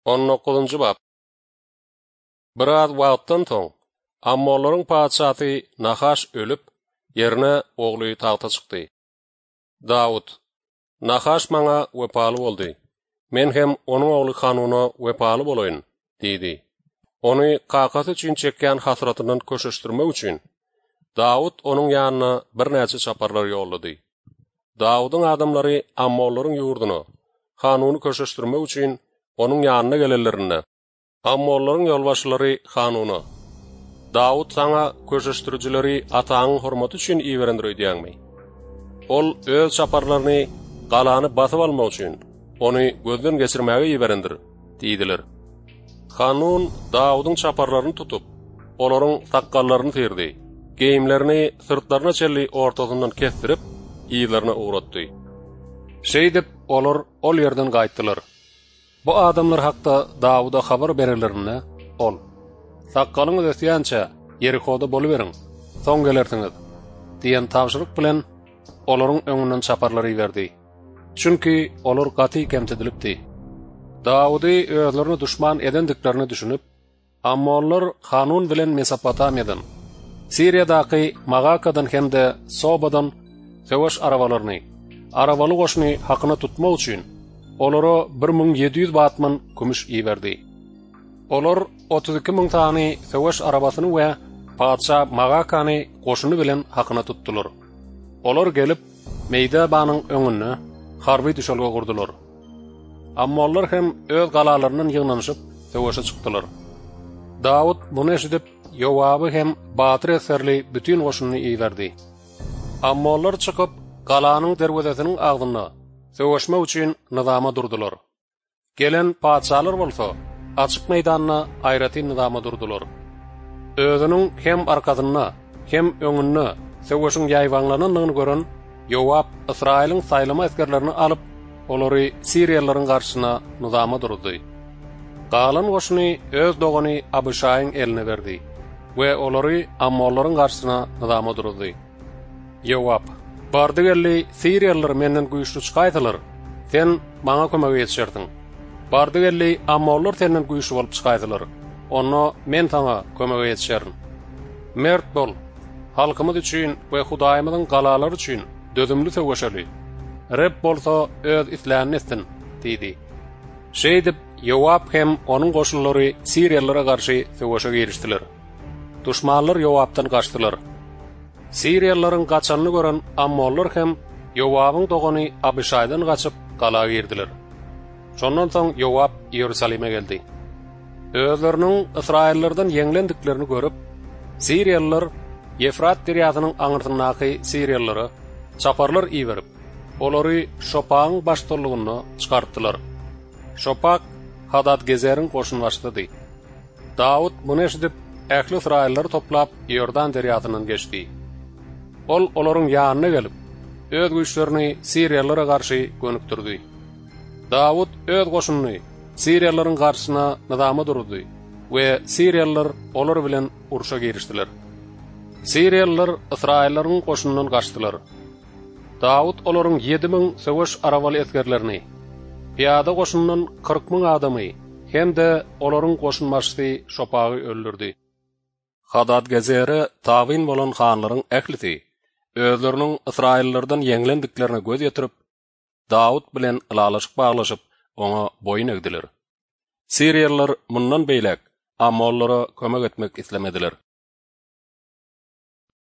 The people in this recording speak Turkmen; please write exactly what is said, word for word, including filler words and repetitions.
on dokuzuncu bab. Biraz wagtdan soň Ammolaryň paçaty Nahaş ölüp, yerine ogly tagta çykdy. Dawud: Nahaş maňa wepaly boldy. Men hem onuň ogly Hanuна wepaly bolaýyn, diýdi. Ony kakasy üçin çekýän hasratyndan köşeşdirmek üçin Dawud onuň ýanyna bir näçe çaparlar ýollady. Dawudyň adamlary Ammolaryň ýurduny, Hanuny köşeşdirmek üçin onuň ýanyna gelelerini, Ammolaryň ýolbaşçylary Hanuny: Dawud saňa köşeşdirjileri ataňyň hormaty üçin iýerendir diýäňmi? Ol öz çaparlaryny galany basyp almak üçin ony gözden geçirmäge iýerendir, diýdiler. Hanun Dawudyň çaparlaryny tutup, olaryň sakkallaryny terdi, geyimlerini sırtlaryna çelli ortasyndan kestirip, iýlerini uğratdy. Şeýdip olar ol ýerden gaýtdylar. Bu adamlar hakda Dawuda habar bererlerine ol: Sakkalyňyz ösýänçe Yerikoda boluberiň, soň gelersiňiz, diýen tawşyryk bilen olaryň öňünden çaparlary berdi. Çünki olar gaty kemtedilipdi. Dawudy özlerini düşman edendiklerini düşünüp, Ammonlar Hanun bilen Mesopotamiýadan, Siriýadaky Magakadan hemde Sobadan söwüş arabalaryny, arabaly goşuny hakyna tutmak üçin olara bir ming ýedi ýüz batman kümüş iýerdi. Olar otuz iki ming tany söwüş arabasyny we padşa Magakany goşuny bilen hakyna tutdular. Olar gelip Meýdabanyň öňüne harby düşelge gurdular. Ammonlar hem öz galalarynyň ýygnanyşyp söwüşe çykdylar. Dawud muny eşidip Yowaby hem Batyr eserli bütün goşunyny iýerdi. Ammonlar çykyp galanyň derwezesiniň agdyna söwüşmek üçin nizama durdular. Gelen padşalar bolsa açyk meýdanyna aýraty nizama durdular. Özüniň hem arkasyna hem öňüne söwüşiň ýaýwanlanyny gören Yowab Israýlyň saýlama askerlerini alyp olary Siriýalylaryň garşyna nizama durdy. Galan goşuny öz dogany Abişaýyň eline berdi we olary Ammolaryň garşyna nizama durdy. Yowab: Bardygelli Siriýalylar menden güýçli çykaýdylar. Sen maňa kömek etýärdiň. Bardygelli Ammonlar senden güýçli bolup çykaýdylar. Onu men taňa kömek etýärin. Mert bol. Halkymyz üçin we Hudaýymyzyň galalary üçin dözümli söwüşeli. Rep bolsa öz isläni etsin, diýdi. Şeýdip Yowab hem onuň goşunlary Siriýalylara garşy söwüşe girişdiler. Düşmanlar Yowabdan gaçdylar. Siriýalylaryň gaçanyny gören Ammonlar hem Yowabyň dogany Abişaýdan gaçyp galaga girdiler. Şondan soň Yowab Ýerusalime geldi. Özleriniň Israýillerden ýeňlendiklerini görüp, Siriýalylar Efrat deriýasynyň aňyrtyndaky Siriýalylary çaparlar iýerip, olary Şopagyň başçylygyny çykartdylar. Şopak Hadad-Gezeriň goşuny başlady. Dawud muny eşidip ähli Israýillary toplap Ýordan deriýasynyň geçdi. Ol olaryň ýanyna gelip, öz güýçlerini Siriýalylara garşy gönükdirdi. Dawud öz goşunyny Siriýalylaryň garşyna nizama durdy we Siriýalylar olar bilen uruşa girişdiler. Siriýalylar Israýillaryň goşunyndan gaçdylar. Dawud olaryň ýedi ming söwüş arabaly eskerlerini, piýada goşunyndan kırk ming adamy hemde olaryň goşun başçysy Şopagy öldürdi. Hadad-Gezeri tawin bolan hanlaryň ählisi özleriniň Israýillerden ýeňlendiklerini göz ýetirip, Dawud bilen ylalaşyk baglaşyp oňa boyun egdiler. Siriýalylar mundan beýlek Ammonlara kömek etmek islemediler.